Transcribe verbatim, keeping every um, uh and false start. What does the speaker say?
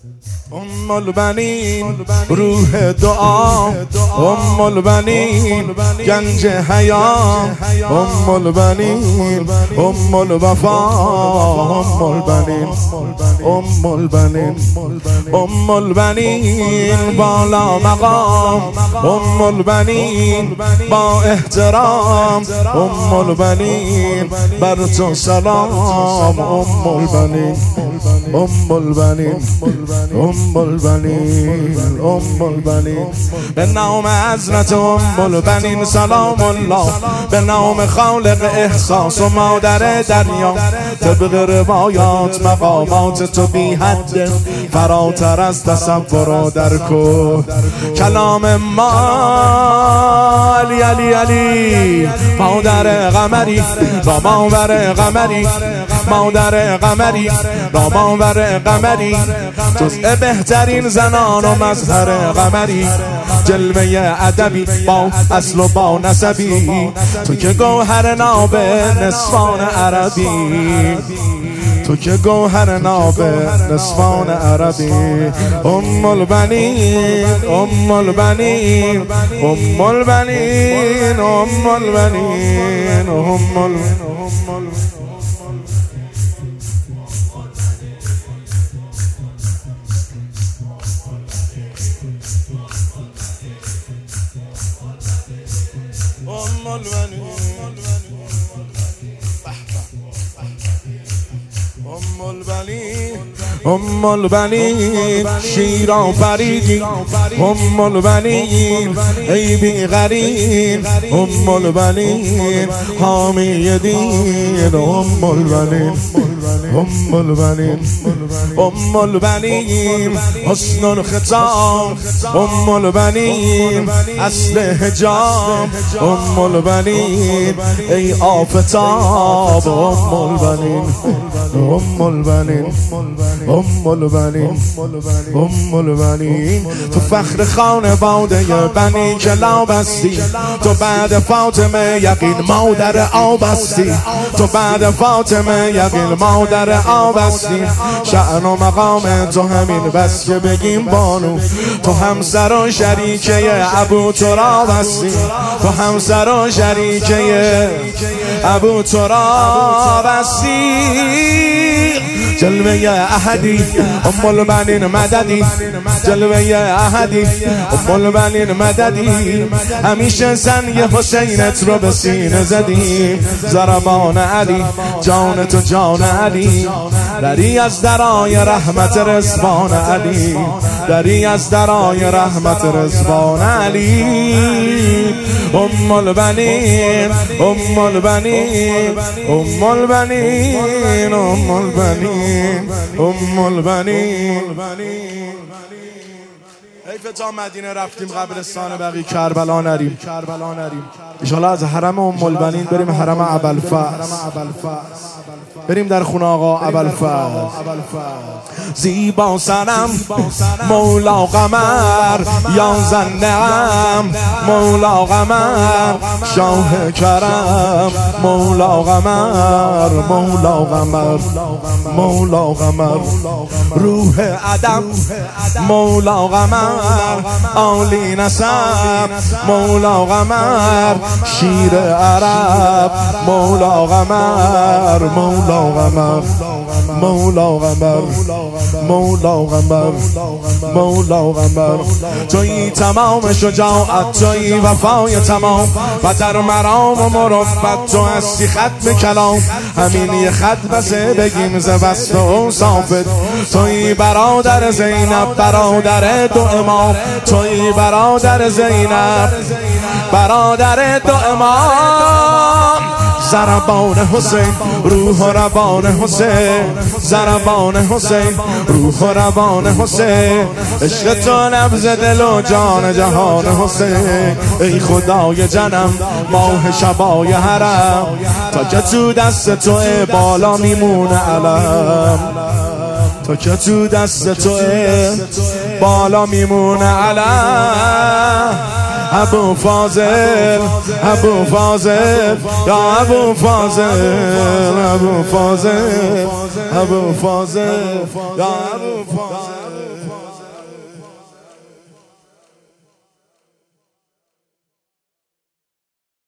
ام البنین روح دعا، ام البنین گنج حیا، ام البنین ام الوفا، ام البنین ام البنین ام البنین بالا مقام، ام البنین با احترام، ام البنین بر تو سلام، ام البنین ام البنین ام البنین ام البنین به نام حضرت ام البنین سلام الله، به نام خالق احساس و مادر دریا، طبق روایات مقامات تو بی حد، فراتر از تصور و درک و کلام ما. علی علی علی مادر قمری، رامانور قمری، مادر قمری، رامانور قمری، جزء بهترین زنان و مظهر قمری، جلوه ادبی با اصل و با نسبی، تو که گوهر ناب نصفان عربی، تو که گوهر ناب نصفان عربی. ام البنین ام البنین ام البنین ام البنین ام البنین ام البنین ام البنین شیر آفریدی، ام البنین ای بی غرین، ام البنین حامی دین، ام البنین ام البنین ام البنین حسن الختام، ام البنین اصل حجاب، ام البنین ای آفتاب، ام البنین ام البنین ام البنین ام البنین تو فخر خانواده بنی کلاب هستی، تو بعد فاطمه یقین مادر آب هستی، تو بعد فاطمه یقین مادر آب هستی، شأن و مقام تو همین بس که بگیم بانو، تو همسر و شریکه ابو تراب هستی، تو همسر و شریکه ابو تراب هستی، جلوه احدی ام البنین مددی، جلوه احدی ام البنین مددی، همیشه زنگ حسینت رو به سینه زدیم، ضربان علی جان تو جان علی، دری از درای رحمت رضوان علی، دری از درای رحمت رضوان علی. ام البنین ام البنین ام البنین ام البنین ام البنین. حیف تا مدینه رفتیم قبرستان بقیع کربلا نریم، ان شاءالله از حرم ام البنین بریم حرم ابوالفضل، بریم در خونه آقا ابوالفضل. زیبا سنم مولا قمر، یا زنم مولا قمر، شاه کرم مولا قمر، مولا قمر مولا قمر، روح ادم مولا قمر، عالی نسب مولا قمر، شیر عرب مولا قمر، مولا قمر مولا قمر مولا قمر مولا قمر، تویی تمام شجاعت، تویی وفای تمام، و در مرام و مروت تو هستی ختم کلام، همین یه خط بسه بگیم ز وصف و اوصافت، تویی برادر زینب برادر دو امام، تویی برادر زینب برادر دو امام، ضربان حسین روح و روان حسین، ضربان حسین روح و روان حسین، عشق تو نبض دل و جان جهان حسین، ای خدای جنم ماه شبای حرم، تا که تو دست تو بالا میمونه علم، تا که تو دست تو بالا میمونه علم، ابو فاضل ابو فاضل یا ابو فاضل ابو فاضل ابو فاضل یا ابو فاضل